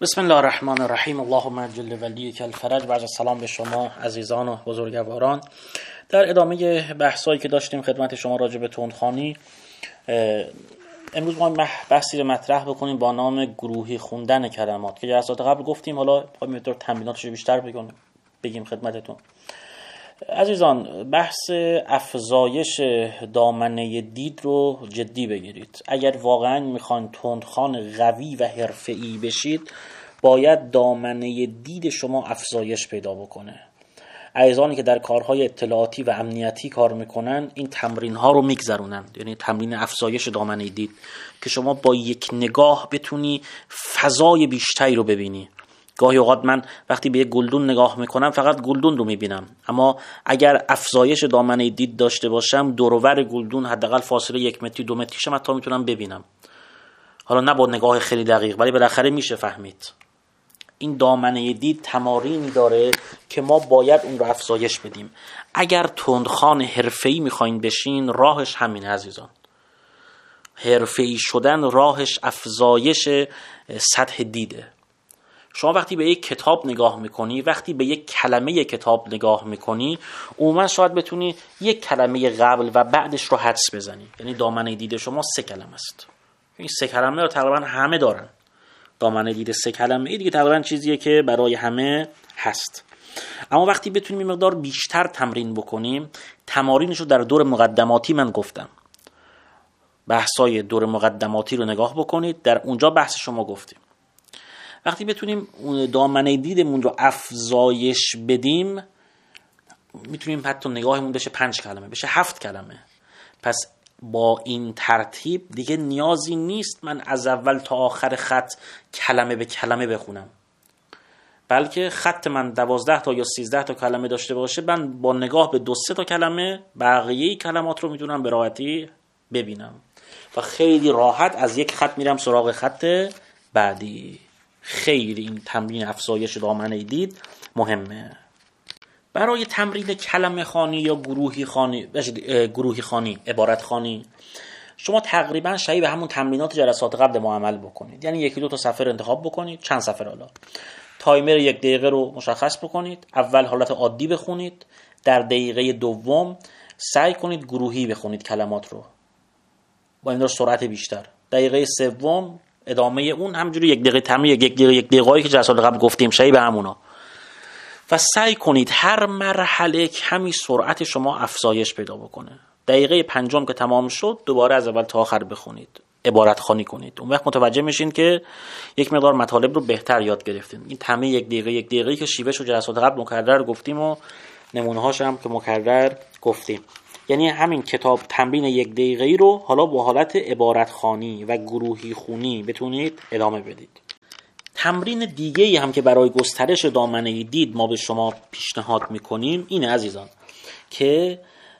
بسم الله الرحمن الرحیم. اللهم اجل ولیک الفرج. و سلام به شما عزیزان و بزرگواران. در ادامه بحثایی که داشتیم خدمت شما راجع به تندخوانی، امروز ما بحثی رو مطرح بکنیم با نام گروهی خوندن کلمات که جلسات قبل گفتیم. حالا می‌خوایم یه تمریناتش رو بیشتر بگیم خدمتتون. عزیزان، بحث افزایش دامنه دید رو جدی بگیرید. اگر واقعا میخواین تندخوان قوی و حرفه‌ای بشید، باید دامنه دید شما افزایش پیدا بکنه. عزیزانی که در کارهای اطلاعاتی و امنیتی کار میکنن این تمرین ها رو میگذرونن، یعنی تمرین افزایش دامنه دید که شما با یک نگاه بتونی فضای بیشتری رو ببینی. گاهی اوقات من وقتی به یک گلدون نگاه میکنم فقط گلدون رو میبینم، اما اگر افزایش دامنه دید داشته باشم دور و بر گلدون حداقل فاصله 1 متری 2 متریش هم حتی میتونم ببینم. حالا نه با نگاه خیلی دقیق، ولی بالاخره میشه فهمید. این دامنه دید تمارینی داره که ما باید اون رو افزایش بدیم. اگر تندخوان حرفه‌ای میخواین بشین، راهش همین عزیزان. حرفه‌ای شدن راهش افزایش سطح دیده. شما وقتی به یک کتاب نگاه میکنی، وقتی به یک کلمه کتاب نگاه میکنی، عموما شاید بتونی یک کلمه قبل و بعدش رو حدس بزنی. یعنی دامنه دید شما 3 کلمه است. این 3 کلمه رو تقریبا همه دارن. دامنه دید 3 کلمه دیگه تقریبا چیزیه که برای همه هست. اما وقتی بتونیم مقدار بیشتر تمرین بکنیم، تمارینش رو در دور مقدماتی من گفتم. بحثای دور مقدماتی رو نگاه بکنید، در اونجا بحث شما گفتیم. وقتی بتونیم دامنه دیدمون رو افزایش بدیم، میتونیم حتی نگاهمون بشه 5 کلمه، بشه 7 کلمه. پس با این ترتیب دیگه نیازی نیست من از اول تا آخر خط کلمه به کلمه بخونم، بلکه خط من 12 تا یا 13 تا کلمه داشته باشه، من با نگاه به 2-3 تا کلمه بقیه کلمات رو میتونم به راحتی ببینم و خیلی راحت از یک خط میرم سراغ خط بعدی. خیلی این تمرین افزایش دامنه دید مهمه. برای تمرین کلمه خوانی یا گروهی خوانی، عبارت خوانی، شما تقریبا شبیه به همون تمرینات جلسات قبل ما عمل بکنید. یعنی 1-2 تا صفحه رو انتخاب بکنید، چند صفحه حالا. تایمر 1 دقیقه رو مشخص بکنید. اول حالت عادی بخونید، در دقیقه دوم سعی کنید گروهی بخونید کلمات رو با این سرعت بیشتر. دقیقه سوم ادامه اون همجوری 1 دقیقه تمرین، 1 دقیقه‌ای که جلسات قبل گفتیم شبیه به همونا. و سعی کنید هر مرحله کمی سرعت شما افزایش پیدا بکنه. دقیقه 5 که تمام شد دوباره از اول تا آخر بخونید، عبارت خوانی کنید. اون وقت متوجه میشین که یک مقدار مطالب رو بهتر یاد گرفتین. این تمرین 1 دقیقه‌ای که شیوهش و جلسات قبل مکرر گفتیم و نمونه‌هاش هم که مکرر گفتیم. یعنی همین کتاب تمرین 1 دقیقه‌ای رو حالا با حالت عبارت خوانی و گروهی خونی بتونید ادامه بدید. تمرین دیگه‌ای هم که برای گسترش دامنه دید ما به شما پیشنهاد میکنیم اینه عزیزان که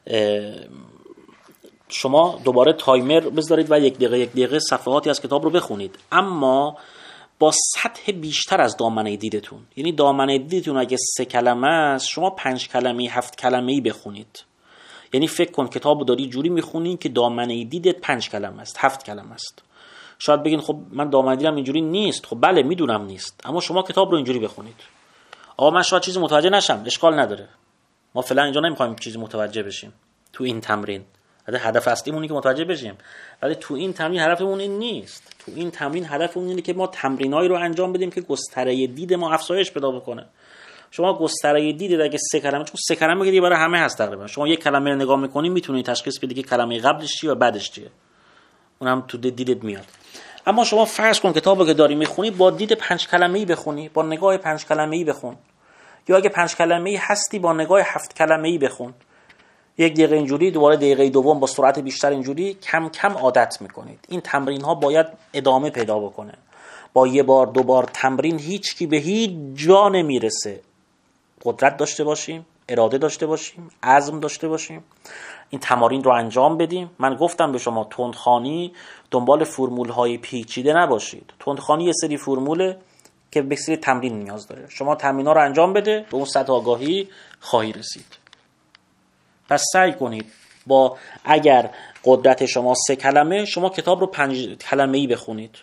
شما دوباره تایمر بذارید و 1 دقیقه صفحاتی از کتاب رو بخونید، اما با سطح بیشتر از دامنه دیدتون. یعنی دامنه دیدتون اگه 3 کلمه است، شما 5 کلمه 7 کلمه‌ای بخونید. یعنی فکر کن کتاب رو داری جوری میخونی که دامنه دیدت 5 کلمه است، 7 کلمه است. شاید بگین خب من دامنه دیدم اینجوری نیست. خب بله میدونم نیست، اما شما کتاب رو اینجوری بخونید. آقا من شاید چیزی متوجه نشم، اشکال نداره. ما فعلا اینجا نمیخوایم چیزی متوجه بشیم تو این تمرین. هدف اصلیمون اینه که متوجه بشیم، ولی تو این تمرین هدفمون این نیست. تو این تمرین هدفمون اینه که ما تمرینایی رو انجام بدیم که گستره دید ما افزایش پیدا بکنه. شما گستره دید اگه 3 کلمه، چون 3 کلمه که دیگه برای همه هست تقریبا، شما یک کلمه رو نگاه می‌کنی میتونی تشخیص بدی که کلمه قبلش چیه و بعدش چیه. اونم تو دیدت میاد. اما شما فرض کن کتابو که داری میخونی با دید 5 کلمه‌ای بخونی، با نگاه 5 کلمه‌ای بخون، یا اگه 5 کلمه‌ای هستی با نگاه 7 کلمه‌ای بخون. 1 دقیقه اینجوری، دوباره دقیقه دوم با سرعت بیشتر اینجوری کم کم عادت میکنید. این تمرین ها باید ادامه پیدا بکنه. با 1 بار 2 بار تمرین هیچ کی به هیچ جا نمیرسه. قدرت داشته باشیم، اراده داشته باشیم، عزم داشته باشیم، این تمارین رو انجام بدیم. من گفتم به شما تندخوانی دنبال فرمول‌های پیچیده نباشید. تندخوانی یه سری فرموله که به سری تمرین نیاز داره. شما تمرینا رو انجام بده، به اون سطح آگاهی خواهی رسید. پس سعی کنید اگر قدرت شما 3 کلمه، شما کتاب رو 5 کلمه‌ای بخونید.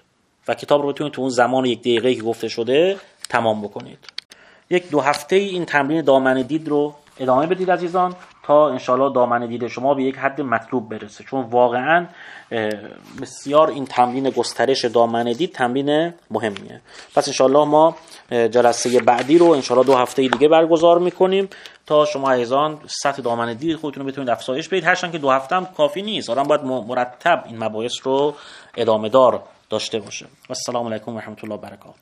و کتاب رو بتونید تو اون زمان 1 دقیقه‌ای که گفته شده تمام بکنید. 1-2 هفته این تمرین دامنه دید رو ادامه بدید عزیزان تا انشالله دامنه دید شما به یک حد مطلوب برسه، چون واقعا بسیار این تمرین گسترش دامنه دید تمرین مهمیه. پس انشالله ما جلسه بعدی رو انشالله 2 هفته دیگه برگزار میکنیم تا شما عزیزان سطح دامنه دید خودتون رو بتونید افزایش بدید. هرچند که 2 هفته هم کافی نیست، آدم باید مرتب این مباحث رو ادامه دار داشته باشه. و السلام علیکم و رحمت الله و برکاته.